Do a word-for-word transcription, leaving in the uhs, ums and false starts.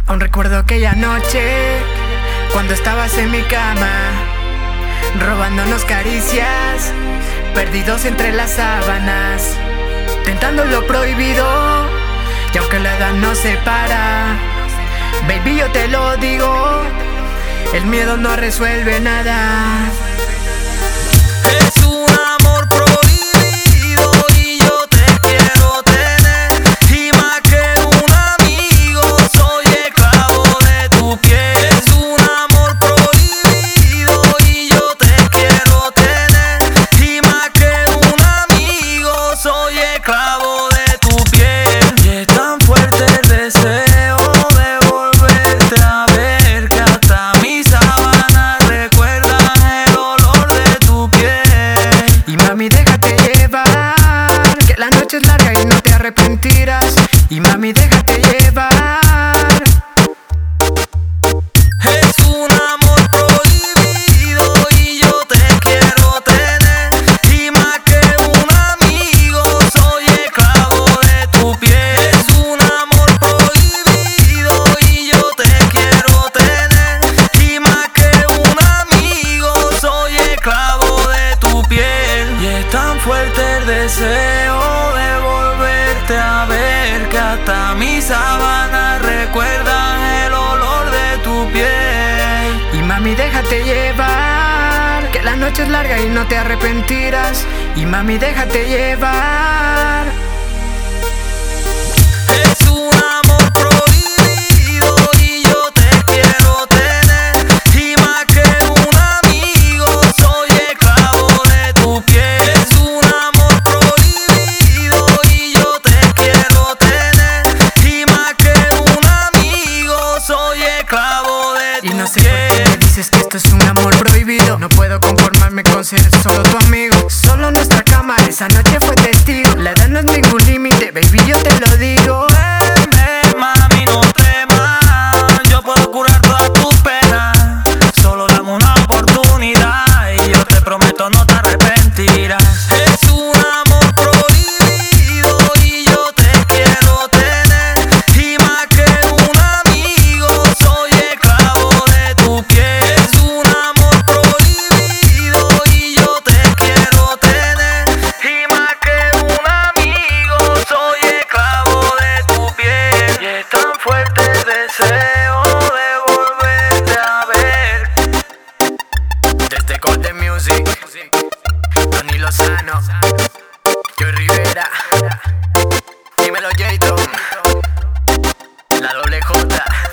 Aún recuerdo aquella noche cuando estabas en mi cama, robándonos caricias, perdidos entre las sábanas, tentando lo prohibido. Y aunque la edad nos separa, baby, yo te lo digo, el miedo no resuelve nada. Es un amor prohibido y yo te quiero tener, y más que un amigo soy esclavo de tu piel. Es un amor prohibido y yo te quiero tener, y más que un amigo soy esclavo de tu piel. Y es tan fuerte el deseo de volverte a ver que hasta mis sábanas recuerdan el olor de tu piel. Y mami, déjate llevar, que la noche es larga y no te arrepentirás. Y mami, déjate llevar. Es un amor prohibido y yo te quiero tener, y más que un amigo soy esclavo de tu piel. Es un amor prohibido y yo te quiero tener, y más que un amigo soy esclavo de tu piel. Y es tan fuerte el deseo de volverte a ver que hasta mis sábanas recuerdan el olor de tu piel. Y mami, déjate llevar, que la noche es larga y no te arrepentirás. Y mami, déjate llevar. Es un amor prohibido y yo te quiero tener, y más que un amigo soy esclavo de tu piel. Es un amor prohibido y yo te quiero tener, y más que un amigo soy esclavo de tu Y piel. no sé por qué me dices que esto es un amor prohibido. No puedo conformarme con ser solo tu amigo. Solo nuestra cama esa noche fue testigo. La edad no es ningún límite, baby, yo te lo digo. Ven, ven, mami, no temas, yo puedo curar todas tus penas. Solo dame una oportunidad y yo te prometo no te arrepentirás. Es un amor prohibido y yo te quiero tener, y más que un amigo soy esclavo de tu piel. Es un amor prohibido y yo te quiero tener, y más que un amigo soy esclavo de tu piel. Y es tan fuerte el deseo de volverte a ver. Desde Golden Music, Tony Lozano, Joey Rivera, dímelo Jayton, la doble J.